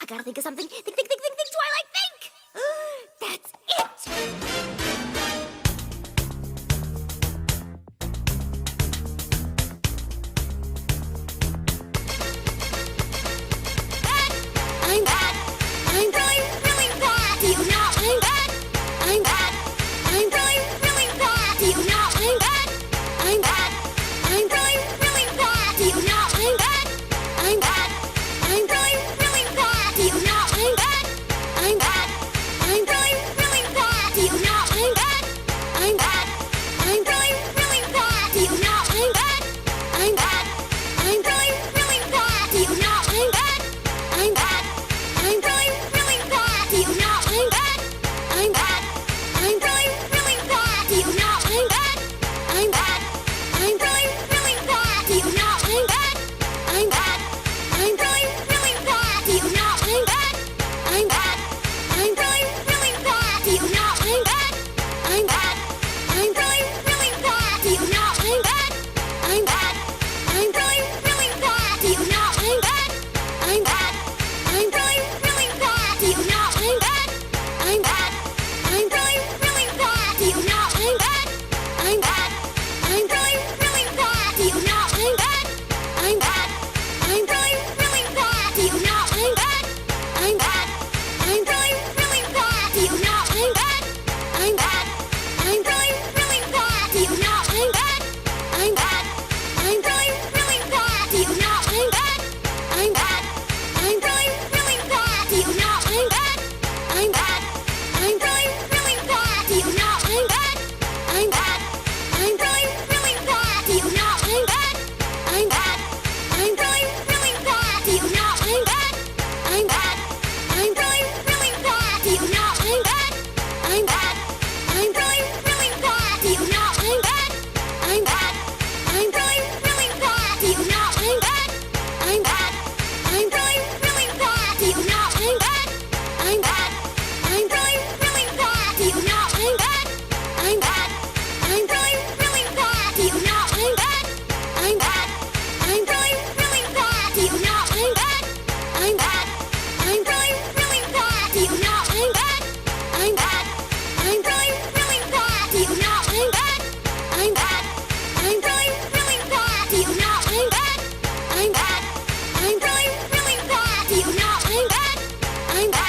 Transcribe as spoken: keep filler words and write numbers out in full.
gotta think of something. Think, think, think, think, think, Twilight, think! That's it! I'm bad. I'm really, really bad. Do you know I'm bad? I'm bad. I'm really, really bad. Do you know I'm bad? I'm bad. I'm really, really bad. Do you know I'm bad? I'm bad. I'm really, really bad. Do you know I'm bad? I'm bad. I'm really, really bad. Do you know I'm bad? I'm bad. I'm really, really bad. Do you know I'm bad? I'm bad. I'm really, really bad. Do you know I'm bad? I'm bad. I'm really, really bad. Do you know I'm bad? I'm bad. I'm really, really bad. Do you know I'm bad? I'm bad. I'm really, really bad. Do you know I'm bad? I'm bad. I'm really, really bad. Do you know I'm bad? I'm bad. I'm really, really bad. Do you know I'm bad? I'm bad. I'm really, really bad. Do you know I'm bad? I'm bad. I'm really, really bad. Do you know I'm bad? I'm bad. I'm really, really bad. Do you know I'm bad? I'm bad. I'm really, really bad. Do you know I'm bad? I'm bad. I'm really, really bad. Do you know I'm bad? I'm bad. I'm really, really bad. Do you know I'm bad? I'm bad. I'm really, really bad. Do you know I'm bad? I'm bad. I'm really, really bad. Do you know I'm bad? I'm bad. I'm really, really bad. Do you know I'm bad? I'm bad. I'm really, really bad. Do you know I'm bad? I'm bad. I'm really, really bad. Do you know I'm bad? I'm bad. I'm really, really bad. Do you know I'm bad? I'm bad. I'm really, really bad. Do you know I'm bad? I'm bad. I'm really, really bad. Do you know I'm bad? I'm bad. I'm really, really bad. Do you know I'm bad? I'm bad. I'm really, really bad. Do you know I'm bad? I'm bad. I'm really, really bad. Do you know I'm bad? I'm bad. I'm really, really bad. Do you know I'm bad? I'm bad. I'm really, really bad. Do you know I'm bad? I'm bad. I'm really, really bad. Do you know I'm bad? I'm bad. I'm really, really bad. Do you know I'm bad? I'm bad. I'm really, really bad. Do you know I'm bad? I'm bad. I'm really, really bad. Do you know I'm bad? I'm bad. I'm really, really bad. Do you know I'm bad? I'm bad.